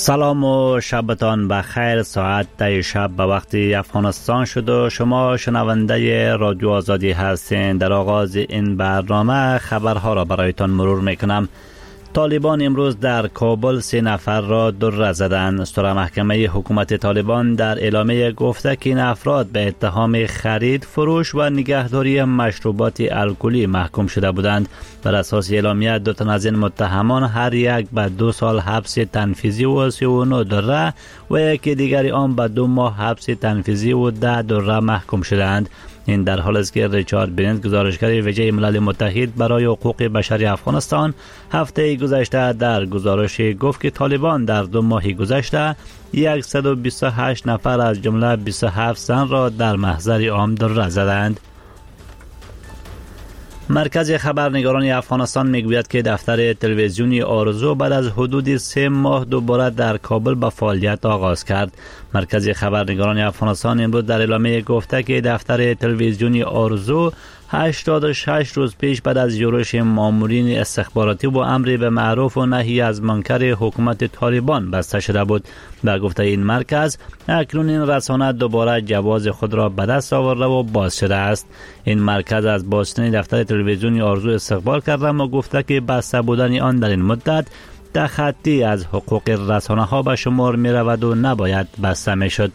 سلام و شبتان بخیر. ساعت شب به وقت افغانستان شد و شما شنونده رادیو آزادی هستین. در آغاز این برنامه خبرها را برایتان مرور میکنم. طالبان امروز در کابل 3 نفر را دره زدند. ستره محکمه حکومت طالبان در اعلامیه گفته که این افراد به اتهام خرید، فروش و نگهداری مشروبات الکلی محکوم شده بودند. بر اساس اعلامیه 2 تن از این متهمان هر یک به 2 سال حبس تنفیذی و 39 دره و یکی دیگری آن به 2 ماه حبس تنفیذی و 10 دره محکوم شدند. این در حالی است که ریچارد برنت، گزارشگر ویژه ملل متحد برای حقوق بشری افغانستان، هفته گذشته در گزارشی گفت که طالبان در 2 ماه گذشته 128 نفر از جمله 27 زن را در محضر عام دره زدند. مرکز خبرنگاران افغانستان میگوید که دفتر تلویزیونی آرزو بعد از حدود 3 ماه دوباره در کابل به فعالیت آغاز کرد. مرکز خبرنگاران افغانستان امروز در اعلامیه گفته که دفتر تلویزیونی آرزو 86 روز پیش بعد از یورش مامورین استخباراتی و امر به معروف و نهی از منکر حکومت طالبان بسته شده بود. به گفته این مرکز اکنون این رسانه دوباره جواز خود را به دست آورده و باز شده است. این مرکز از بازشنی دفتر تلویزیونی آرزو استقبال کرده و گفته که بسته بودن آن در این مدت تخطی از حقوق رسانه ها به شمار می رود و نباید بسته می شد.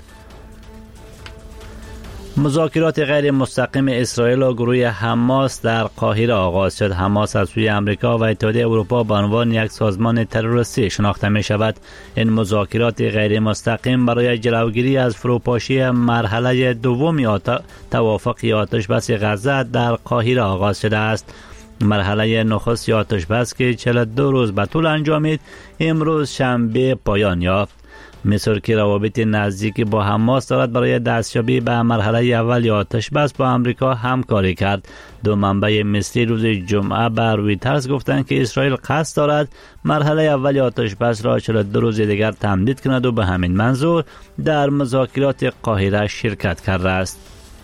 مذاکرات غیر مستقیم اسرائیل و گروه حماس در قاهره آغاز شد. حماس از سوی آمریکا و اتحادیه اروپا به عنوان یک سازمان تروریستی شناخته می شود. این مذاکرات غیر مستقیم برای جلوگیری از فروپاشی مرحله دوم توافق آتش بس غزه در قاهره آغاز شده است. مرحله نخست آتش بس که 42 روز به طول انجامید امروز شنبه پایان یافت. مصر که روابط نزدیکی با حماس دارد برای دستیابی به مرحله اول آتش بس با آمریکا همکاری کرد. 2 منبع مصری روز جمعه به رویترز گفتند که اسرائیل قصد دارد مرحله اول آتش بس را 42 روز دیگر تمدید کند و به همین منظور در مذاکرات قاهره شرکت کرده است.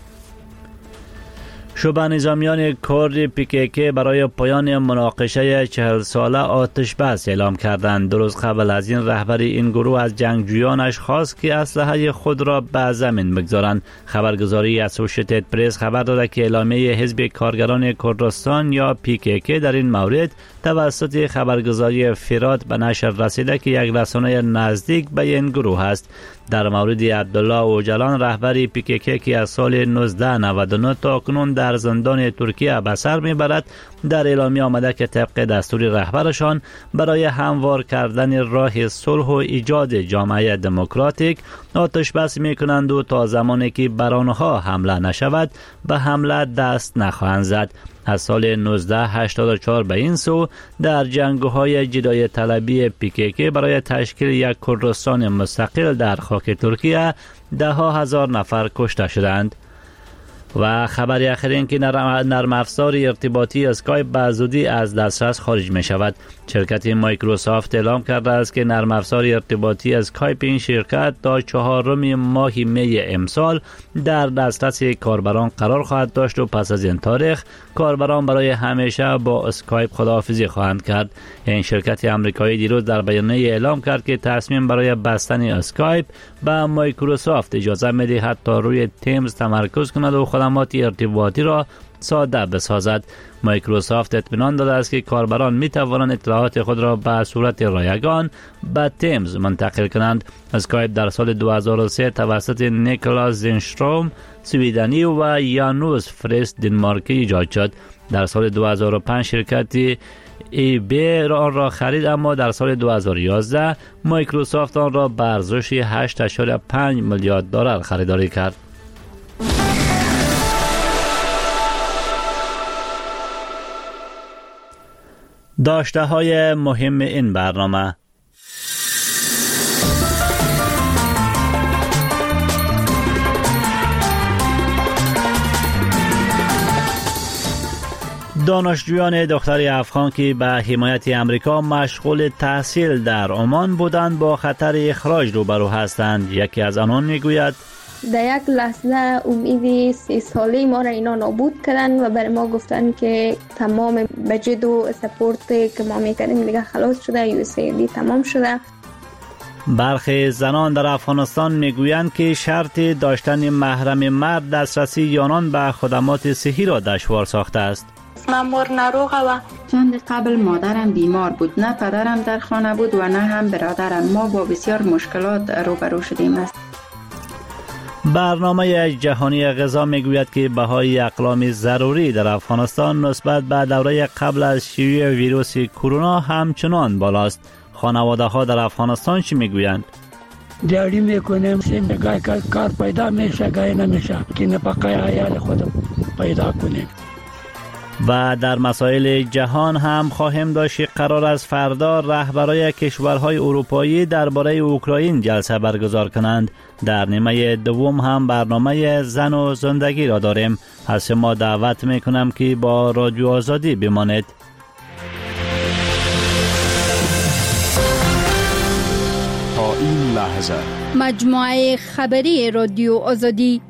شبه نظامیان کرد PKK برای پایان مناقشه 40 ساله آتش بس اعلام کردند. 2 روز قبل از این رهبر این گروه از جنگجویانش خواست که اسلحه خود را به زمین بگذارند. خبرگزاری اسوسییتد پرس خبر داده که اعلامیه حزب کارگران کردستان یا PKK در این مورد توسط خبرگزاری فرات به نشر رسیده که یک رسانه نزدیک به این گروه است. در مورد عبدالله اوجلان رهبر PKK که از سال 1999 تا کنون در زندان ترکیه به سر میبرد، در اعلامیه آمده که طبق دستور رهبرشان برای هموار کردن راه صلح و ایجاد جامعه دموکراتیک آتش بس میکنند و تا زمانی که بر آنها حمله نشود به حمله دست نخواهند زد. از سال 1984 به این سو در جنگ‌های جدای طلبی PKK برای تشکیل یک کردستان مستقل در خاک ترکیه 10,000 نفر کشته شدند. و خبری آخر این که نرم افزار ارتباطی اسکایپ به زودی از دسترس خارج می شود. شرکت مایکروسافت اعلام کرده است که نرم افزار ارتباطی اسکایپ این شرکت تا 4 ماه می امسال در دسترس کاربران قرار خواهد داشت و پس از این تاریخ کاربران برای همیشه با اسکایپ خداحافظی خواهند کرد. این شرکت آمریکایی دیروز در بیانیه اعلام کرد که تصمیم برای بستن اسکایپ به مایکروسافت اجازه می دهد تا روی تیمز تمرکز کند و خدمات ارتباطی را ساده بسازد. مایکروسافت اطمینان داده است که کاربران می توانند اطلاعات خود را به صورت رایگان به تیمز منتقل کنند. اسکایپ در سال 2003 توسط نیکلاس زینشتروم سویدنی و یانوس فریست دنمارکی ایجاد شد. در سال 2005 شرکت ایبی آن را خرید، اما در سال 2011 مایکروسافت آن را به ارزش 8.5 میلیارد دلار خریداری کرد. داشته های مهم این برنامه: دانشجویان دختر افغان که به حمایت امریکا مشغول تحصیل در عمان بودند با خطر اخراج روبرو هستند. یکی از آنان میگوید در یک لحظه امید 3 ساله ما را اینا نابود کردن و برای ما گفتن که تمام بجت و سپورت که ما میکردیم دیگه خلاص شده، USAID تمام شده. برخی زنان در افغانستان میگویند که شرط داشتن محرم مرد دسترسی یانان به خدمات صحی را دشوار ساخته است. من مور نروغه و چند قبل مادرم بیمار بود، نه پدرم در خانه بود و نه هم برادرم. ما با بسیار مشکلات روبرو شدیم است. برنامه جهانی غذا میگوید که بهای اقلام ضروری در افغانستان نسبت به دوره قبل از شیوع ویروس کرونا همچنان بالاست. خانواده ها در افغانستان چی میگویند؟ دیاری میکنیم، گاهی کار پیدا میشه گاهی نمیشه که نفقه عیال خودم پیدا کنیم. و در مسائل جهان هم خواهیم داشت که قرار است فردا رهبرای کشورهای اروپایی درباره اوکراین جلسه برگزار کنند. در نیمه دوم هم برنامه زن و زندگی را داریم. از شما دعوت میکنم که با رادیو آزادی بمانید. تا این لحظه مجموعه خبری رادیو آزادی.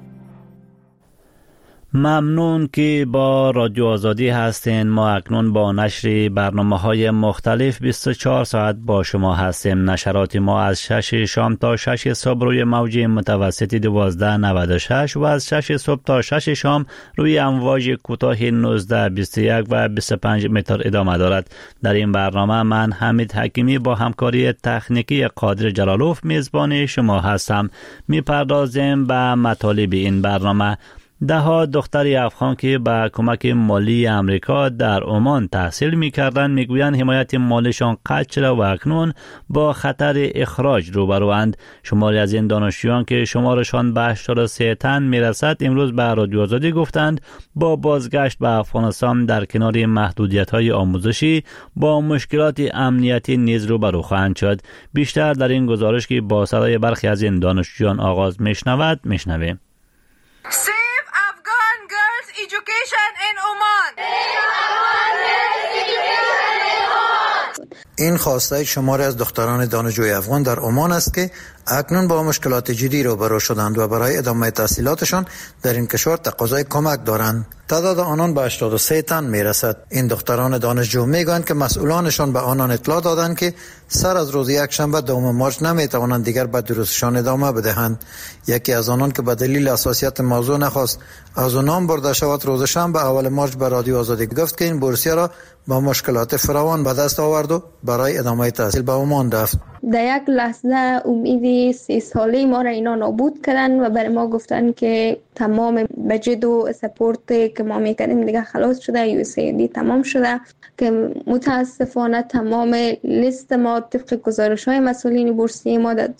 ممنون که با رادیو آزادی هستین. ما اکنون با نشر برنامه‌های مختلف 24 ساعت با شما هستیم. نشرات ما از 6 شام تا 6 صبح روی موج متوسط 1296 و از 6 صبح تا 6 شام روی امواج کوتاه 19 21 و 25 متر ادامه دارد. در این برنامه من حمید حکیمی با همکاری تکنیکی قادر جلالوف میزبان شما هستم. میپردازیم به مطالب این برنامه. دهها دختر افغان که با کمک مالی امریکا در عمان تحصیل می‌کردند میگویند حمایت مالیشان قطع شده و اکنون با خطر اخراج روبروند. شماری از این دانشجویان که شمارشان به 83 تن میرسد امروز به رادیو آزادی گفتند با بازگشت به افغانستان در کنار محدودیت‌های آموزشی با مشکلات امنیتی نیز روبرو خواهند شد. بیشتر در این گزارش که با صدای برخی از این دانشجویان آغاز میشنویم. Education in Oman. این خواسته شماری از دختران دانشجوی افغان در عمان است که اکنون با مشکلات جدی روبرو شدند و برای ادامه تحصیلاتشان در این کشور تقاضای کمک دارند. تعداد آنان به 83 تن میرسد. این دختران دانشجو میگویند که مسئولانشان به آنان اطلاع دادند که سر از روز یکشنبه دوم مارچ نمیتوانند دیگر به دروسشان ادامه بدهند. یکی از آنان که به دلیل حساسیت موضوع نخواست از او نام برده شود روز شنبه اول مارچ به رادیو آزادی گفت که این بورسیه را با مشکلات فراوان به دست آورد و برای ادامه تحصیل به عمان رفت. در یک لحظه امید 3 ساله ما را اینا نابود کردن و برای ما گفتن که تمام بجت و سپورت که ما میکردیم دیگه خلاص شده. USAID تمام شده که متاسفانه تمام لیست ما طبق گزارش های مسئولین بورسیه ما در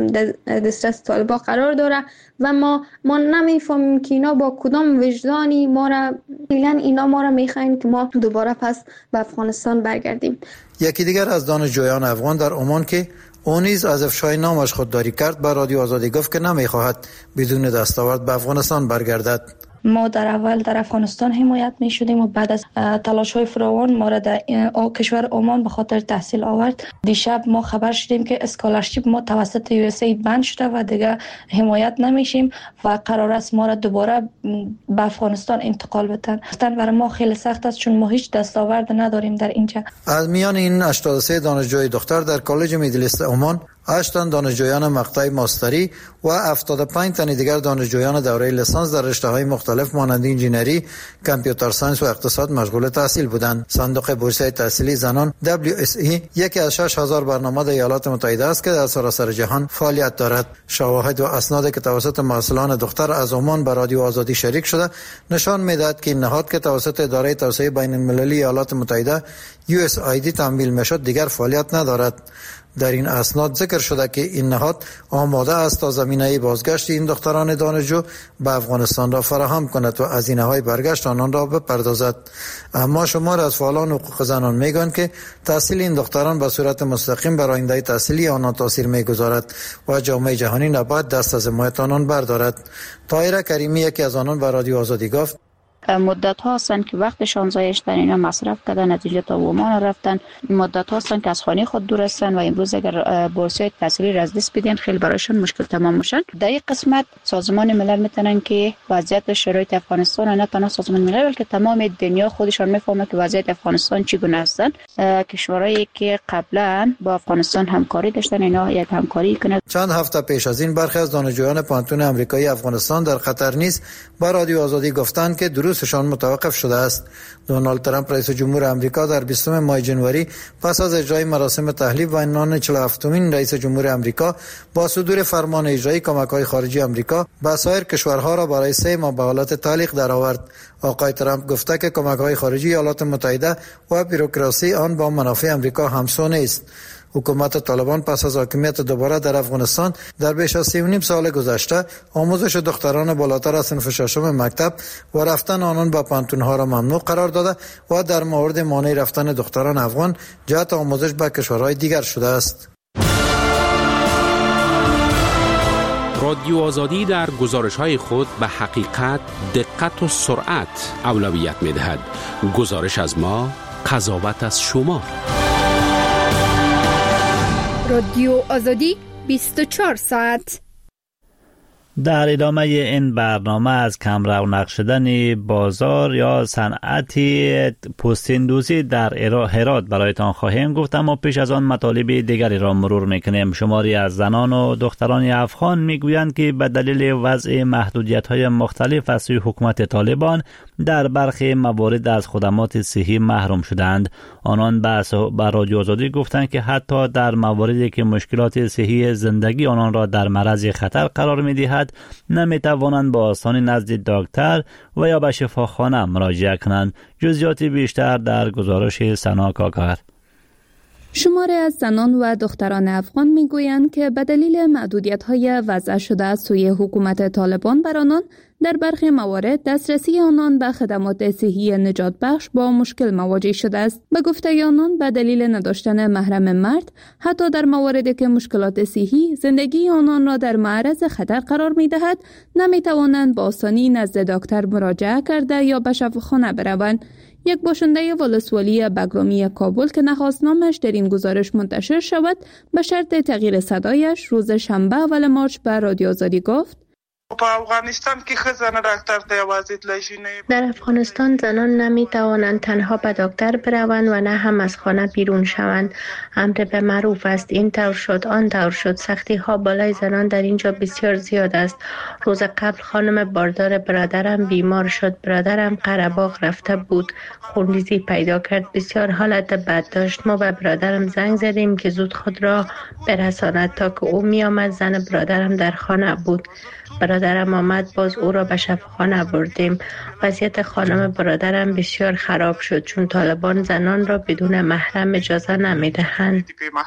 دسترس طالبا قرار داره و ما نمیفهمیم که اینا با کدام وجدانی ما را اینا ما را میخواین که ما دوباره پس به افغانستان برگردیم. یکی دیگر از دانشجویان افغان در عمان که او نیز از افشای نامش خودداری کرد به رادیو آزادی گفت که نمیخواهد بدون دستاورد به افغانستان برگردد. ما در اول در افغانستان حمایت می شدیم و بعد از تلاش های فراوان ما را در کشور عمان به خاطر تحصیل آورد. دیشب ما خبر شدیم که اسکالرشیپ ما توسط USAID بند شده و دیگه حمایت نمیشیم و قرار است ما را دوباره به افغانستان انتقال بدن. برای ما خیلی سخت است چون ما هیچ دستاورد نداریم در اینجا. از میان این 83 دانشجوی دختر در کالج میدلیست عمان 8 تن دانشجویان مقطع ماستری و 75 تن دیگر دانشجویان دوره لیسانس در رشته‌های مختلف مانند انجینری، کامپیوتر ساینس و اقتصاد مشغول تحصیل بودند. صندوق بورسیه تحصیلی زنان WSE یکی از 6000 برنامه در ایالات متحده است که در سراسر جهان فعالیت دارد. شواهد و اسنادی که توسط مسئولان دختر از عمان به رادیو آزادی شریک شده نشان می‌دهد که این نهاد که توسط اداره توسعه بین‌المللی ایالات متحده USAID تمویل می‌شد دیگر فعالیت ندارد. در این اسناد ذکر شده که این نهاد آماده است تا زمینه بازگشت این دختران دانشجو به افغانستان را فراهم کند و هزینه‌های برگشت آنان را بپردازد. اما شمار از فعالان حقوق زنان میگویند که تحصیل این دختران به صورت مستقیم بر آینده تحصیلی آنان تاثیر میگذارد و جامعه جهانی نباید دست از حمایت آنان بردارد. طاهره کریمی یکی از آنان به رادیو آزادی گفت: مدت ها هستند که وقتشان ضایع شدن، اینا مصرف کردن، نتیجه تا عمان رفتن. مدت ها هستند که از خانه خود دور هستند و امروز اگر بورسیات تحصیلی را از دست بدین خیلی برایشان مشکل تمام میشن. در این قسمت سازمان ملل میتونن که وضعیت شرایط افغانستان نه تنها سازمان ملل بلکه تمام دنیا خودشان میفهمه که وضعیت افغانستان چگونه هستند. کشورهایی که قبلا با افغانستان همکاری داشتن اینا یک همکاری کنند. چند هفته پیش از این برخی از دانشجویان پانتون آمریکایی افغانستان در خطر نیست با رادیو آزادی گفتند که دروسشان متوقف شده است. دونالد ترامپ رئیس جمهور آمریکا در 20 ماه جنوری پس از اجرای مراسم تحلیف و عنوان 47مین رئیس جمهور آمریکا با صدور فرمان اجرایی کمک‌های خارجی آمریکا به سایر کشورها را برای 3 ماه به حالت تعلیق درآورد. آقای ترامپ گفته که کمک‌های خارجی ایالات متحده و بوروکراسی آن با منافع آمریکا همسو نیست. حکومت طالبان پس از حاکمیت دوباره در افغانستان در بیش از 3.5 سال گذشته آموزش دختران بالاتر از صنف ششم مکتب و رفتن آنان به پانتون‌ها را ممنوع قرار داده و در مورد مانع رفتن دختران افغان جهت آموزش به کشورهای دیگر شده است. رادیو آزادی در گزارش‌های خود به حقیقت، دقت و سرعت اولویت می‌دهد. گزارش از ما، قضاوت از شما. رادیو آزادی 24 ساعت. در ادامه این برنامه از کم رونق شدن بازار یا صنعتی پوستیندوزی در هرات برایتان خواهیم گفت، اما پیش از آن مطالب دیگری را مرور میکنیم. شماری از زنان و دختران افغان میگویند که به دلیل وضع محدودیت‌های مختلف از سوی حکومت طالبان در برخی موارد از خدمات صحی محروم شدند. آنان به رادیو آزادی گفتند که حتی در مواردی که مشکلات صحی زندگی آنان را در معرض خطر قرار می‌دهد نمی‌توانند با آسانی نزد دکتر و یا به شفاخانه مراجعه کنند. جزئیات بیشتر در گزارش سنا کاکر. شماری از زنان و دختران افغان میگویند که به دلیل محدودیت‌های وضع شده از سوی حکومت طالبان بر آنان در برخی موارد دسترسی آنان به خدمات صحی نجات بخش با مشکل مواجه شده است. به گفته آنان به دلیل نداشتن محرم مرد حتی در مواردی که مشکلات صحی زندگی آنان را در معرض خطر قرار می‌دهد نمی‌توانند با آسانی نزد دکتر مراجعه کرده یا به شفاخانه بروند. یک باشنده ولسوالی بگرامی کابل که نخواست نامش در این گزارش منتشر شود به شرط تغییر صدایش روز شنبه اول مارچ به رادیو آزادی گفت: در افغانستان زنان نمی توانند تنها به دکتر بروند و نه هم از خانه بیرون شوند. امر به معروف است، این طور شد آن طور شد. سختی ها بالای زنان در اینجا بسیار زیاد است. روز قبل خانم باردار برادرم بیمار شد. برادرم قره‌باغ رفته بود، خونریزی پیدا کرد، بسیار حالت بد داشت. ما به برادرم زنگ زدیم که زود خود را برساند. تا که او می آمد زن برادرم در خانه بود. برادرم آمد، باز او را به شفاخانه بردیم. وضعیت خانم برادرم بسیار خراب شد چون طالبان زنان را بدون محرم اجازه نمیدهند.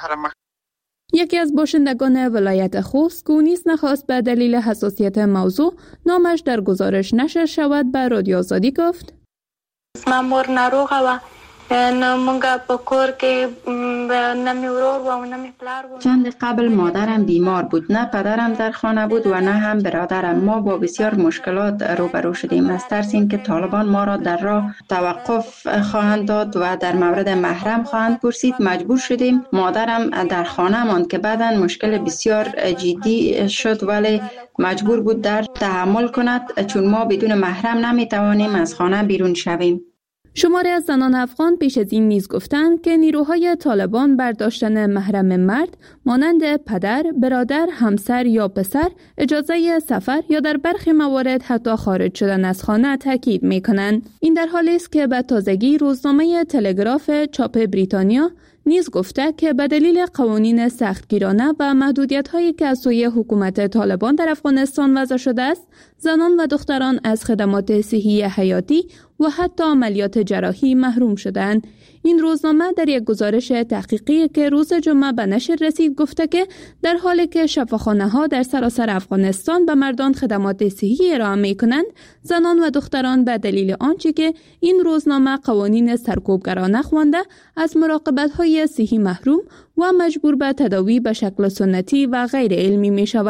یکی از باشندگان ولایت خوست که نیز نخواست به دلیل حساسیت موضوع نامش در گزارش نشر شود به رادیو آزادی گفت: من مور ناروغه و نمونگا بکور که نمی ورور و نمی پلار بود. چند قبل مادرم بیمار بود، نه پدرم در خانه بود و نه هم برادرم. ما با بسیار مشکلات روبرو شدیم. از ترس اینکه طالبان ما را در راه توقف خواهند داد و در مورد محرم خواهند پرسید مجبور شدیم مادرم در خانه ماند که بعداً مشکل بسیار جدی شد، ولی مجبور بود در تحمل کند چون ما بدون محرم نمی توانیم از خانه بیرون شویم. شماری از زنان افغان پیش از این نیز گفتند که نیروهای طالبان برداشتن محرم مرد مانند پدر، برادر، همسر یا پسر اجازه سفر یا در برخی موارد حتی خارج شدن از خانه تاکید می‌کنند. این در حالی است که به تازگی روزنامه تلگراف چاپ بریتانیا نیز گفته که به دلیل قوانین سختگیرانه و محدودیت‌هایی که از سوی حکومت طالبان در افغانستان وضع شده است، زنان و دختران از خدمات صحی حیاتی و حتی عملیات جراحی محروم شدند. این روزنامه در یک گزارش تحقیقی که روز جمعه به نشر رسید گفته که در حالی که شفاخانه‌ها در سراسر افغانستان به مردان خدمات صحی ارائه می‌کنند، زنان و دختران به دلیل آنچه که این روزنامه قوانین سرکوبگرانه خوانده از مراقبت‌های صحی محروم و مجبور به تداوی به شکل سنتی و غیر علمی می‌شوند.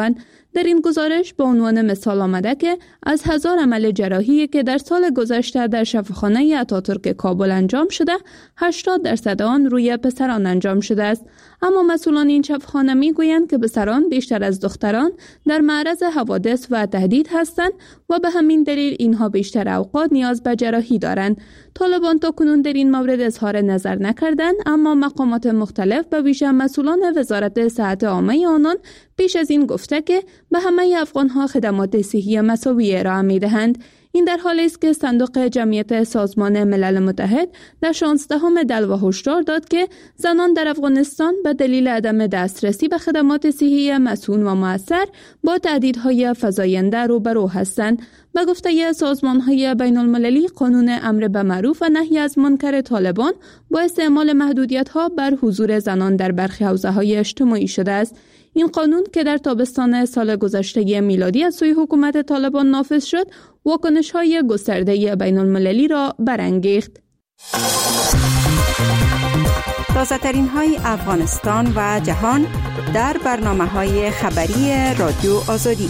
در این گزارش به عنوان مثال آمده که از 1000 عمل جراحی که در سال گذشته در شفاخانه اتاتورک کابل انجام شده 80% آن روی پسران انجام شده است. اما مسئولان این شفاخانه میگویند که پسران بیشتر از دختران در معرض حوادث و تهدید هستند و به همین دلیل اینها بیشتر اوقات نیاز به جراحی دارند. طالبان تا کنون در این مورد اظهار نظر نکردند، اما مقامات مختلف به ویژه مسئولان وزارت صحت عامه آنان پیش از این گفته که به همه افغانها خدمات صحی مساوی ارائه می‌دهند. این در حالی است که صندوق جمعیت سازمان ملل متحد در 16 دلو هشدار داد که زنان در افغانستان به دلیل عدم دسترسی به خدمات صحی مسئول و مؤثر با تهدیدهای فزاینده روبرو هستند. به گفته سازمان‌های بین‌المللی، قانون امر به معروف و نهی از منکر طالبان با استعمال محدودیت‌ها بر حضور زنان در برخی حوزه‌های اجتماعی شده است. این قانون که در تابستان سال گذشته میلادی از سوی حکومت طالبان نافذ شد، واکنش‌های گسترده بین‌المللی را برانگیخت. تازه‌ترین های افغانستان و جهان در برنامه‌های خبری رادیو آزادی.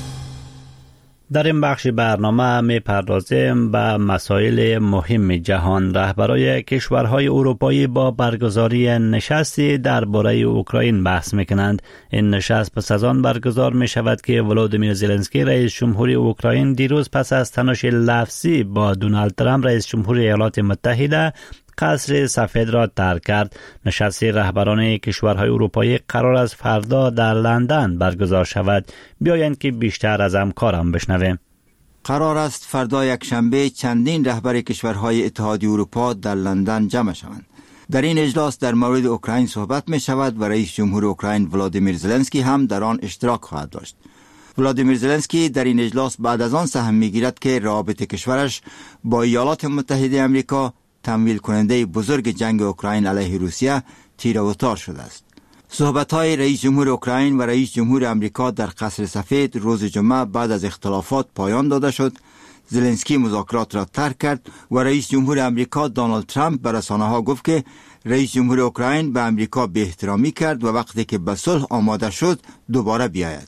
در این بخش برنامه می‌پردازیم به مسائل مهم جهان. رهبرای کشورهای اروپایی با برگزاری نشستی درباره اوکراین بحث می‌کنند. این نشست پس از آن برگزار می‌شود که ولودیمیر زلنسکی رئیس جمهوری اوکراین دیروز پس از تنش لفظی با دونالد ترامپ رئیس جمهوری ایالات متحده قصر سفید را ترک کرد. نشست رهبران کشورهای اروپایی قرار است فردا در لندن برگزار شود. بیایند که بیشتر از همکارم بشنویم. قرار است فردا یکشنبه چندین رهبر کشورهای اتحادیه اروپا در لندن جمع شوند. در این اجلاس در مورد اوکراین صحبت می شود و رئیس جمهور اوکراین ولودیمیر زلنسکی هم در آن اشتراک خواهد داشت. ولودیمیر زلنسکی در این اجلاس بعد از آن سهم می‌گیرد که روابط کشورش با ایالات متحده آمریکا تمویل کننده بزرگ جنگ اوکراین علیه روسیه تیر و تار شده است. صحبت‌های رئیس جمهور اوکراین و رئیس جمهور آمریکا در قصر سفید روز جمعه بعد از اختلافات پایان داده شد. زلنسکی مذاکرات را ترک کرد و رئیس جمهور آمریکا دونالد ترامپ به رسانه‌ها گفت که رئیس جمهور اوکراین به آمریکا بی‌احترامی کرد و وقتی که به صلح آماده شد دوباره بیاید.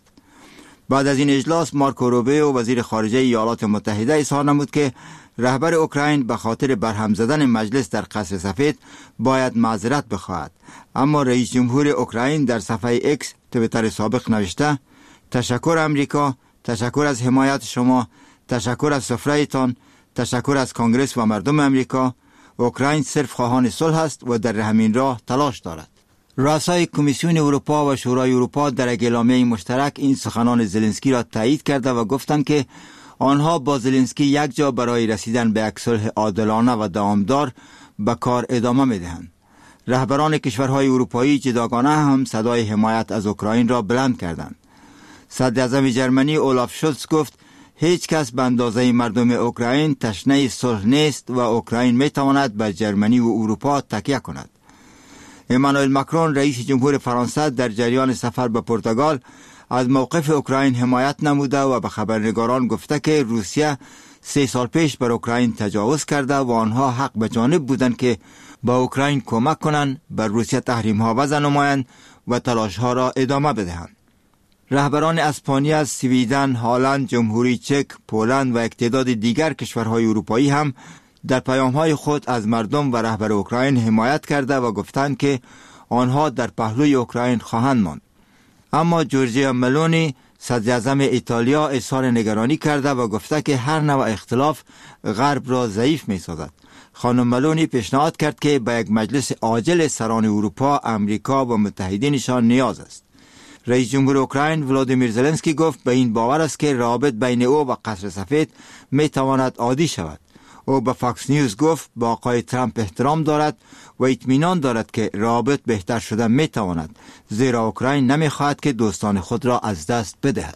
بعد از این اجلاس مارکو روبیو وزیر خارجه ایالات متحده اظهار نمود که رهبر اوکراین به خاطر برهم زدن مجلس در قصر سفید باید معذرت بخواهد. اما رئیس جمهور اوکراین در صفحه ایکس توییتر سابق نوشته: تشکر آمریکا، تشکر از حمایت شما، تشکر از سفره‌تان، تشکر از کنگره و مردم آمریکا. اوکراین صرف خواهان صلح است و در همین راه تلاش دارد. رؤسای کمیسیون اروپا و شورای اروپا در اعلامیه مشترک این سخنان زلنسکی را تایید کرده و گفتند که آنها با زلنسکی یک جا برای رسیدن به یک صلح عادلانه و دوامدار به کار ادامه می‌دهند. رهبران کشورهای اروپایی جداگانه هم صدای حمایت از اوکراین را بلند کردند. صدراعظم جرمنی اولاف شولز گفت هیچ کس به اندازه مردم اوکراین تشنه صلح نیست و اوکراین می‌تواند بر جرمنی و اروپا تکیه کند. امانوئل ماکرون رئیس جمهور فرانسه در جریان سفر به پرتغال از موقف اوکراین حمایت نموده و به خبرنگاران گفته که روسیه 3 سال پیش بر اوکراین تجاوز کرده و آنها حق به جانب بودند که با اوکراین کمک کنند، بر روسیه تحریم ها وضع نمایند و تلاش ها را ادامه بدهند. رهبران اسپانیا، سویدن، هلند، جمهوری چک، پولند و تعداد دیگر کشورهای اروپایی هم در پیام‌های خود از مردم و رهبر اوکراین حمایت کرده و گفتند که آنها در پهلوی اوکراین خواهند ماند. اما جورجیا ملونی صدراعظم ایتالیا اظهار نگرانی کرده و گفته که هر نوع اختلاف غرب را ضعیف می‌سازد. خانم ملونی پیشنهاد کرد که به یک مجلس عاجل سران اروپا، امریکا و متحدینشان نیاز است. رئیس جمهور اوکراین ولودیمیر زلنسکی گفت به این باور است که روابط بین او و قصر سفید می‌تواند عادی شود. او به فاکس نیوز گفت با آقای ترامپ احترام دارد و اطمینان دارد که روابط بهتر شدن میتواند، زیرا اوکراین نمیخواهد که دوستان خود را از دست بدهد.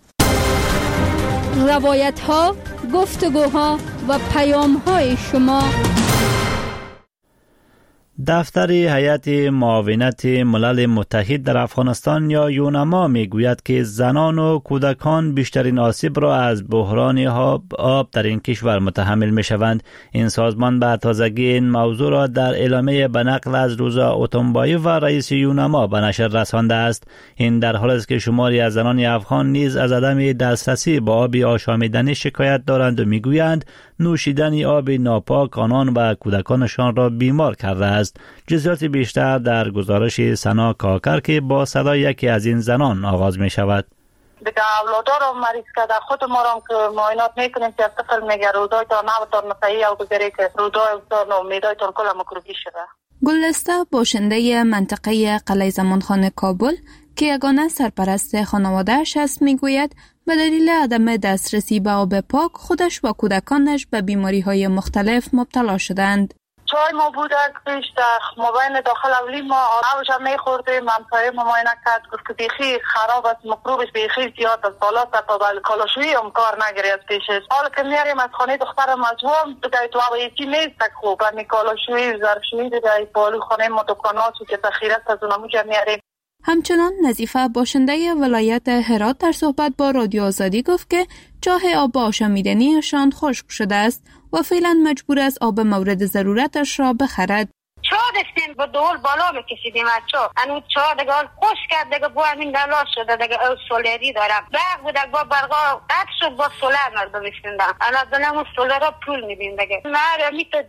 روایت ها، گفتگوها و پیام های شما. دفتر هیئت معاونت ملل متحد در افغانستان یا یونما میگوید که زنان و کودکان بیشترین آسیب را از بحران آب در این کشور متحمل میشوند. این سازمان به تازگی این موضوع را در اعلامیه به نقل از روزا اوتونبایوف و رئیس یونما به نشر رسانده است. این در حالی است که شماری از زنان افغان نیز از عدم دسترسی به آب آشامیدنی شکایت دارند و میگویند نوشیدن آب ناپاک آنان و کودکانشان را بیمار کرده است. جزئیات بیشتر در گزارش سنا کاکر که با صدای یکی از این زنان آغاز می شود. دیگه اولادا رو مریض کرده، خود ما رو که معاینات میکنیم که از طفل میگه رودای تا نوتان نفعی او بگیری که رودای و میدای تان کل مکروبی شده. گلسته باشنده منطقه قلعه زمانخانه کابل که یگانه سرپرست خانواده‌اش است میگوید به دلیل عدم دسترسی به آب پاک خودش و کودکانش به بیماری‌های مختلف مبتلا شدند. چای ما بوده پیش در مابین داخل اولی ما آبش میخوردیم، همسایه ما معاینه کرد گفت که بیخی خراب است، مکروبش بیخی زیاد است، بالا تا بل کالاشویی هم کار نگیری از پیشش. حالا که میاریم از خانه دختر مجموعه دیگه تو یکی نیست خوب، یعنی کالاشویی ظرفشویی دیگه بالو خانه ما دکانات که تخیرات از اونموجا میاریم. همچنان نظیفه باشنده ولایت هرات در صحبت با رادیو آزادی گفت که چاه آب آشامیدنیشان خشک شده است و فعلا مجبور است آب مورد ضرورتش را بخرد. چاه داشتیم با دول بالا میکشیدیم از چاه، انو چاه دیگه خوش کرد دیگه با همین دلاش شده دیگه او سولری دارم برق بود با برقا قطع شد با سولر مردم میشوندن الان دنمو سولرها پول میدیم دیگه مره میتونید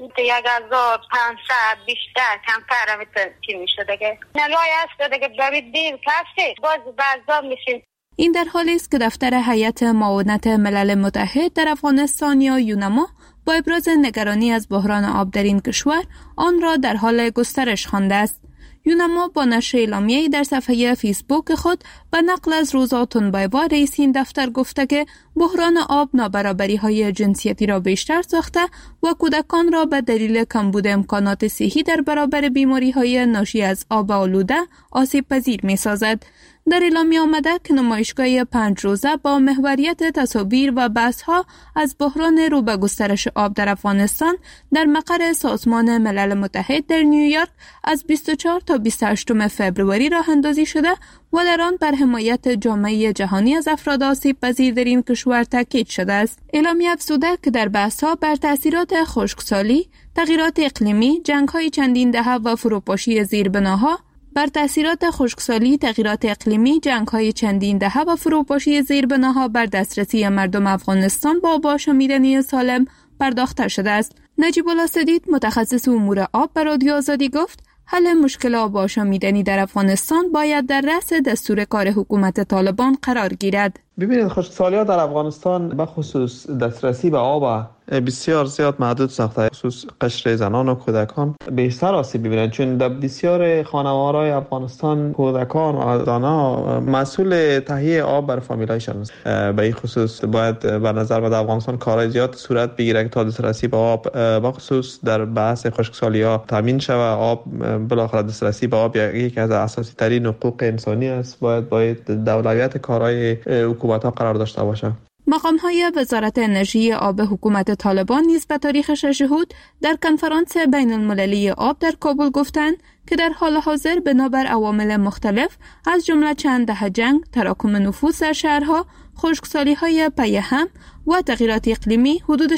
1500 بیشتر کمتر میتونید چی میشه دیگه نلای هست دیگه برید دیر کسی باز بعضا میشین. این در حالی است که دفتر هیئت معاونت ملل متحد در افغانستان یا یونما با ابراز نگرانی از بحران آب در این کشور آن را در حال گسترش خوانده است. یونما با نشر اعلامیه‌ای در صفحه فیسبوک خود به نقل از روزا اوتونبایوف رئیس این دفتر گفته که بحران آب نابرابری‌های جنسیتی را بیشتر ساخته و کودکان را به دلیل کمبود امکانات صحی در برابر بیماری‌های ناشی از آب آلوده آسیب پذیر می‌سازد. در اعلامیه آمده که نمایشگاه 5 روزه با محوریت تصاویر و بحث‌ها از بحران رو به گسترش آب در افغانستان در مقر سازمان ملل متحد در نیویورک از 24 تا 28 فبروری راه اندازی شده و در آن بر حمایت جامعه جهانی از افراد آسیب پذیر در این کشور تاکید شده است. اعلامیه افزوده که در بحث‌ها بر تأثیرات خشکسالی، تغییرات اقلیمی، جنگ‌های چندین دهه و فروپاشی زیربناها بر تأثیرات خشکسالی، تغییرات اقلیمی، جنگ‌های چندین دهه و فروپاشی زیربناها بر دسترسی مردم افغانستان با آب آشامیدنی سالم پرداخته شده است. نجیب الله سدید متخصص امور آب به رادیو آزادی گفت حل مشکل آب آشامیدنی در افغانستان باید در رأس دستور کار حکومت طالبان قرار گیرد. ببینید خشکسالی‌ها در افغانستان به خصوص دسترسی به آب بسیار زیاد محدود ساخته، خصوص قشر زنان و کودکان بیشتر آسیب ببینند، چون در بسیار خانوارهای افغانستان کودکان و زنان مسئول تهیه آب بر فامیلایشان است. به این خصوص باید به نظر من در افغانستان کارهای زیاد صورت بگیره تا دسترسی به آب به خصوص در بحث خشکسالی‌ها تامین شود. آب بالاخره دسترسی به آب یکی از اساسی ترین حقوق انسانی است، باید اولویت کارهای حکومت‌ها قرار داشته باشه. مقام‌های وزارت انرژی آب حکومت طالبان نیز به تاریخ 6 هود در کنفرانس بین المللی آب در کابل گفتند که در حال حاضر بنابر عوامل مختلف از جمله چند دهه جنگ، تراکم نفوس در شهرها، خشکسالی‌های پیهم و تغییرات اقلیمی حدود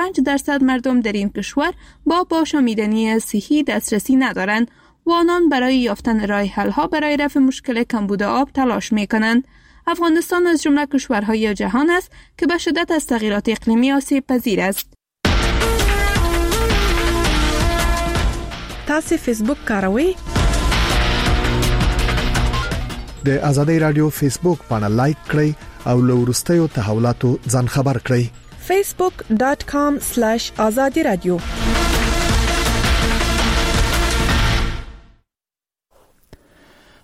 65% مردم در این کشور با آشامیدنی صحی دسترسی ندارند و آنان برای یافتن راه حل‌ها برای رفع مشکل کمبود آب تلاش می‌کنند. افغانستان از جمله کشورهای جهان است که به شدت از تغییرات اقلیمی آسیب پذیر است. تاسو فیسبوک کاروئ؟ د آزادۍ رادیو فیسبوک باندې لایک کړئ او له وروستیو تحولاتو ځان خبر کړئ. facebook.com/azadi radio.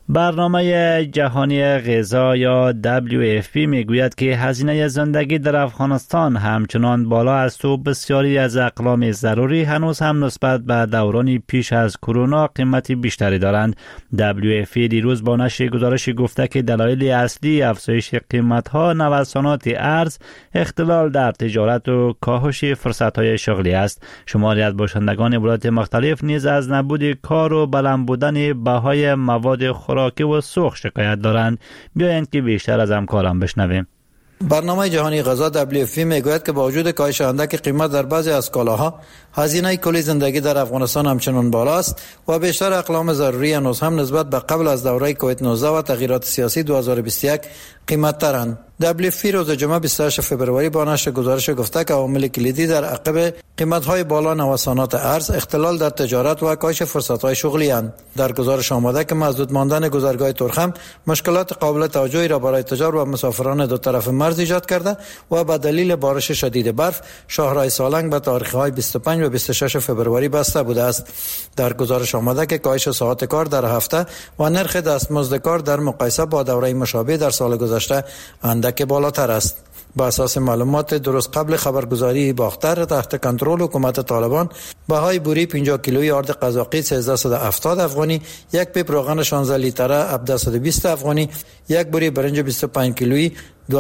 برنامه جهانی غذا یا WFP میگوید که هزینه زندگی در افغانستان همچنان بالا است و بسیاری از اقلام ضروری هنوز هم نسبت به دوران پیش از کرونا قیمت بیشتری دارند. WFP دیروز با نشر گزارش گفته که دلایل اصلی افزایش قیمت‌ها نوسانات ارز، اختلال در تجارت و کاهش فرصت‌های شغلی است. شماری از باشندگان ولایات مختلف نیز از نبود کار و بلند بودن بهای مواد خوراکی و سوخت شکایت دارند. بیایند که بیشتر از همکاران بشنویم. برنامه جهانی غذا WFP میگوید که با وجود کاهش اندک قیمت در بعضی از کالاها، هزینه کلی زندگی در افغانستان همچنان بالا است و بیشتر اقلام ضروری هنوز هم نسبت به قبل از دوره کووید 19 و تغییرات سیاسی 2021 قیمت ترند. WFP روز جمعه 28 فبروری با نشر گزارش گفته که عوامل کلیدی در عقب قیمت‌های بالا نوسانات ارز، اختلال در تجارت و کاهش فرصت‌های شغلی اند. در گزارش آمده که مسدود ماندن گذرگاه ترخم مشکلات قابل توجهی را برای تجار و مسافران دو طرف مرز ایجاد کرده و به دلیل بارش شدید برف شاهراه سالنگ به تاریخ‌های 25 و 26 فبروری بسته بوده است. در گزارش آمده که کاهش ساعات کار در هفته و نرخ دستمزد کار در مقایسه با دوره مشابه در سال گذشته اندک بالاتر است. با اساس معلومات درست قبل خبرگزاری باختر تحت کنترل حکومت طالبان، بهای بوری 50 کیلویی آرد قزاقی 1370 افغانی، یک پیپ روغن 16 لیتره 1720 افغانی، یک بوری برنج 25 کیلویی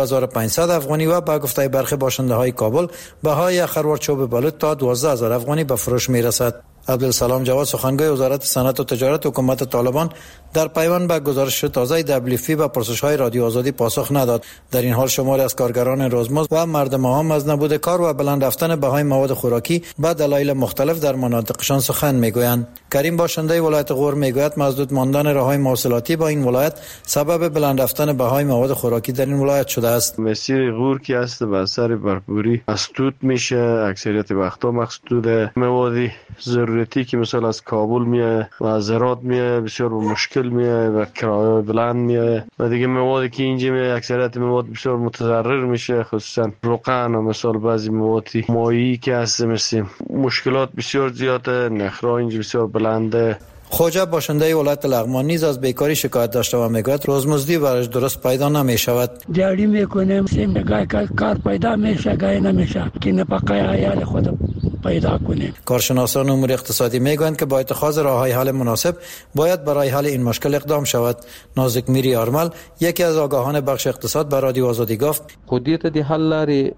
2500 افغانی و با گفته برخی باشنده های کابل بهای خروار چوب بلوط تا 12000 افغانی به فروش می رسد. عبدالسلام جواد سخنگوی وزارت صنعت و تجارت حکومت طالبان در پیوند به گزارش تازه WFP به پرسش‌های رادیو آزادی پاسخ نداد. در این حال شماری از کارگران روزمزد و مردم عام از نبود کار و بلند رفتن بهای مواد خوراکی به دلایل مختلف در مناطقشان سخن میگویند. کریم باشنده ولایت غور میگوید مسدود ماندن راههای مواصلاتی با این ولایت سبب بلند رفتن بهای مواد خوراکی در این ولایت شده است. مسیر غور که است به اثر برفباری مسدود میشه، اکثریت وقتا مسدود مواد ضرورتی که مثلا از کابل میاد و از هرات میاد بسیار مشکل میاد و کرایه بلند میاد و دیگه موادی که اینجا میاد اکثریت مواد بسیار متضرر میشه، خصوصا روغن و مثلا بعضی مواد مایعی که هست مثل مشکلات بسیار زیاده، نرخ‌ها اینجا بسیار بلنده. خوجه باشنده ولایت لغمان نیز از بیکاری شکایت داشته و میگوید روزمزدی برایش درست پیدا نمیشود. دیاری میکنیم سیم گای کار پیدا میشه گای نمیشه که نفقه عیال خود پیدا کنیم. کارشناسان امور اقتصادی میگویند که با اتخاذ راههای حل مناسب باید برای حل این مشکل اقدام شود. نازک میری آرمل یکی از آگاهان بخش اقتصاد به رادیو آزادی گفت خودیت دی حل لري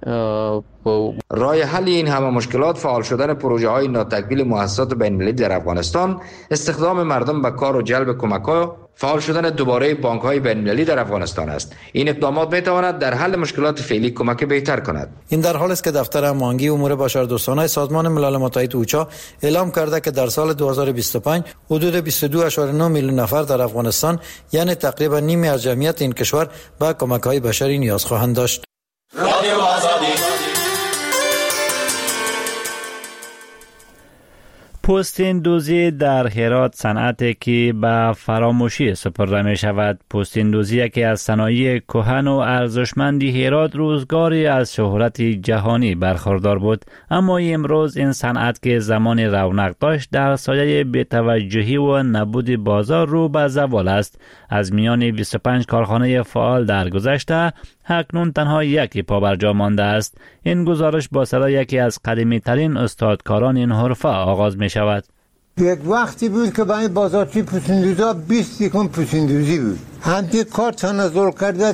راه حل این همه مشکلات فعال شدن پروژه های ناتکمیل مؤسسات بین‌المللی در افغانستان، استخدام مردم به کار و جلب کمک‌ها، فعال شدن دوباره بانک‌های بین‌المللی در افغانستان است. این اقدامات می‌تواند در حل مشکلات فعلی کمک بهتر کند. این در حالی است که دفتر هماهنگی امور بشردوستانه سازمان ملل متحد اوچا اعلام کرده که در سال 2025 حدود 22.9 میلیون نفر در افغانستان، یعنی تقریبا نیمی از جمعیت این کشور، به کمک‌های بشری نیاز خواهند داشت. رادیو آزادی. پوستین دوزی در هرات صنعتی که به فراموشی سپرده می شود. پوستین دوزی یکی از صنایع کهن و ارزشمندی هرات روزگاری از شهرت جهانی برخوردار بود، اما امروز این صنعت که زمان رونق داشت در سایه بی‌توجهی و نبود بازار رو به زوال است. از میان 25 کارخانه فعال در گذشته اکنون تنها یکی پابرجا مانده است. این گزارش با صدای یکی از قدیمی ترین استادکاران این حرفه آغاز می شود. یک وقتی بود که با این بازارچی پوستیندوزا 20 یکم پوستیندوزی بود. همتی کار تنزل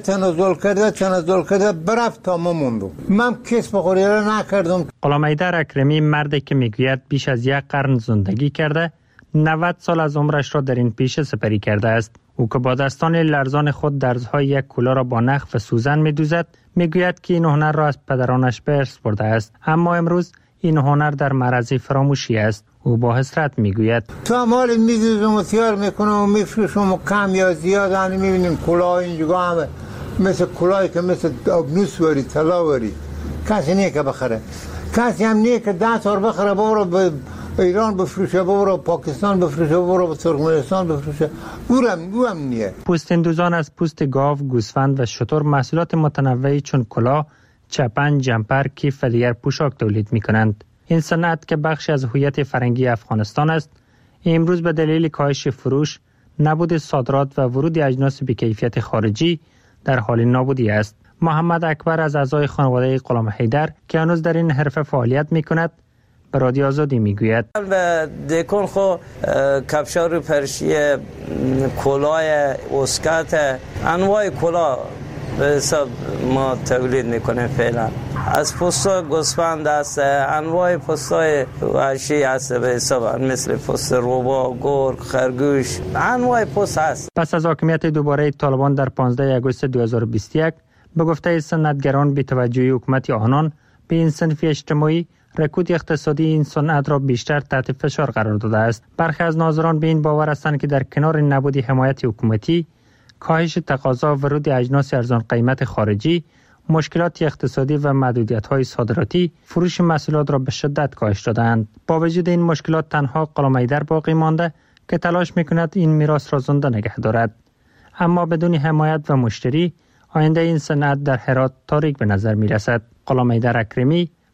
کرده برفت تا ما موندم. من کسب خوری را نکردم. غلام حیدر اکرمی مردی که میگوید بیش از یک قرن زندگی کرده، 90 سال از عمرش را در این پیشه سپری کرده است. او که با دستان لرزان خود درزهای یک کولا را با نخ و سوزن می‌دوزد، میگوید که این هنر را از پدرانش به ارث برده است، اما امروز این هنر در معرض فراموشی است. او با حسرت میگوید تا مال می‌دوزم و تیار میکنم و میفروشم و کم یا زیاد آن میبینیم کلاه اینجا همه مثل کلاهی که مثل ابنوس وری طلا وری، کسی نیه که بخره، کسی هم نیه که 10 تا بخره برو به ایران بفروشه، برو پاکستان بفروشه، برو به ترکمنستان بفروشه. اونم نیه. پوست‌اندوزان از پوست گاو، گوسفند و شتر محصولات متنوعی چون کلاه، چپن، جمپر، کیف و دیگر پوشاک تولید می‌کنند. این صنعت که بخشی از هویت فرهنگی افغانستان است، امروز به دلیل کاهش فروش، نبود صادرات و ورود اجناس بی‌کیفیت خارجی در حال نابودی است. محمد اکبر از اعضای خانواده غلام حیدر که هنوز در این حرفه فعالیت می‌کند به رادیو آزادی میگوید به دکون خو کفشار پرشی کلاه اسکات انواع کلاه به حساب ما تولید میکنیم فعلا. از پوست گوسفند است، انواع پوستای وحشی است به حساب مثل پوست روبا، گرگ، خرگوش، انواع پوست هست. پس از حاکمیت دوباره طالبان در 15 آگوست 2021 به گفته صنعتگران بی توجهی حکومت آنان به این صنف اجتماعی رکود اقتصادی این صنعت را بیشتر تحت فشار قرار داده است. برخی از ناظران به این باور هستند که در کنار نبود حمایت حکومتی، کاهش تقاضا و ورود اجناس ارزان قیمت خارجی، مشکلات اقتصادی و محدودیت‌های صادراتی فروش محصولات را به شدت کاهش دادند. با وجود این مشکلات تنها غلام حیدر باقی مانده که تلاش می‌کند این میراث را زنده نگه دارد. اما بدون حمایت و مشتری، آینده این صنعت در هرات تاریک به نظر می‌رسد. غلام حیدر اکرمی،